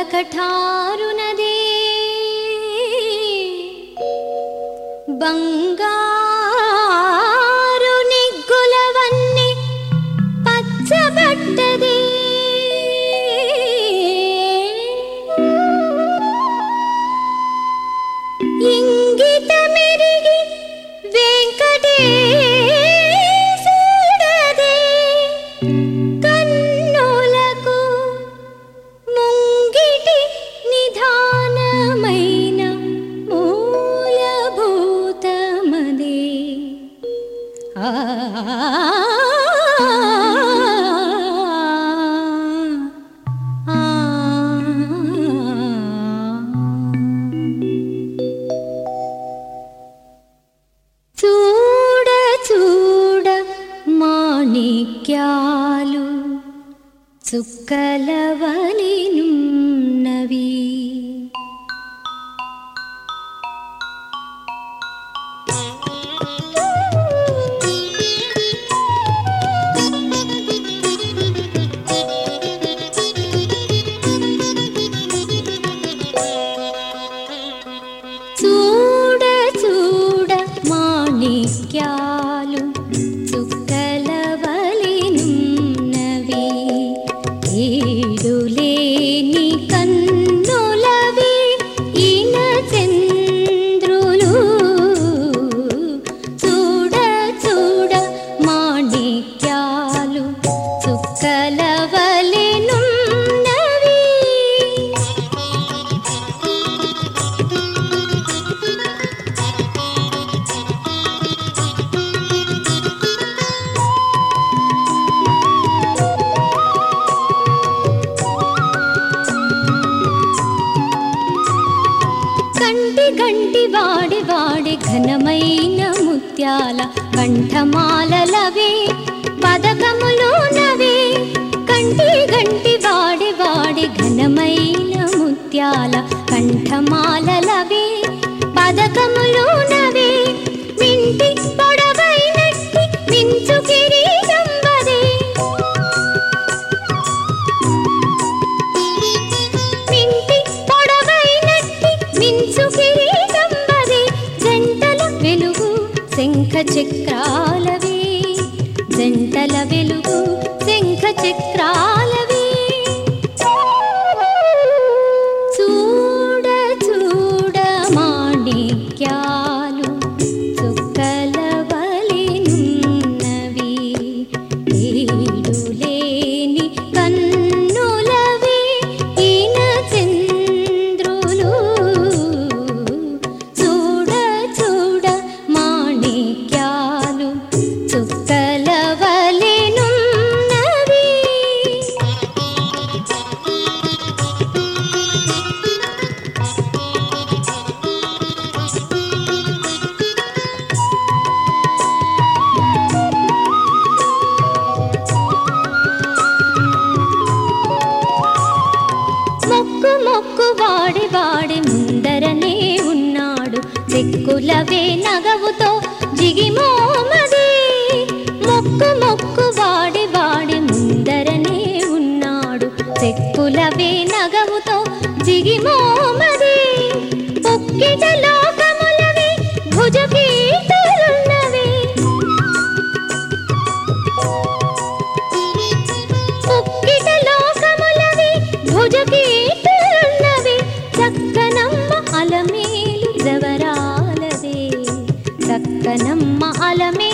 కటారునదే బంగారు నిగ్గులవన్నీ పచ్చబట్టదే ఇంగితమెరిగి వెంకటేశుడదే కన్నులకు ముంగిటి నిధానమైన మూలభూతమదే చూడ చూడ మాణిక్యాలు చుక్కలవలెనున్నవి చూడ చూడ మాణిక్యాలు చుక్కలవలెనున్నవి ఏడులేని కన్నులవి ఈన చంద్రులు చూడ చూడ మాణిక్యాలు చుక్కలవలెనున్నవి కంటి గంటి వాడి వాడి ఘనమైన ముత్యాల కంఠమాలలవే పదకములోనవే కంటి గంటి వాడి వాడి ఘనమైన ముత్యాల కంఠమాలలవే పదకములోనవే మింటి పొడవైనట్టి మించు కిరీటంబదే మింటి పొడవైనట్టి మించు కిరీటంబదే జంటల వెలుగు శంఖ చక్రాలవే జంటల వెలుగు శంఖ చక్రాలవే చూడ చూడ మాణిక్యాలు చుక్కలవలెనున్నవి ఏడులేని కన్నులవే ఈన చంద్రులు చూడ చూడ మాణిక్యాలు చుక్కలవలెనున్నవి మొక్కు మొక్కు వాడి వాడి ముందరనే ఉన్నాడు చెక్కులవే నగవుతో జిగిమోమది మొక్కు మొక్కు వాడి వాడి ముందరనే ఉన్నాడు చెక్కులవే నగవుతో జిగిమోమది పొక్కిట లోకములవి భుజకీర్తులున్నవి పొక్కిట లోకములవి భుజకీర్తులున్నవి చక్కనమ్మ అలమేలు జవరాలదే చక్కనమ్మ అలమే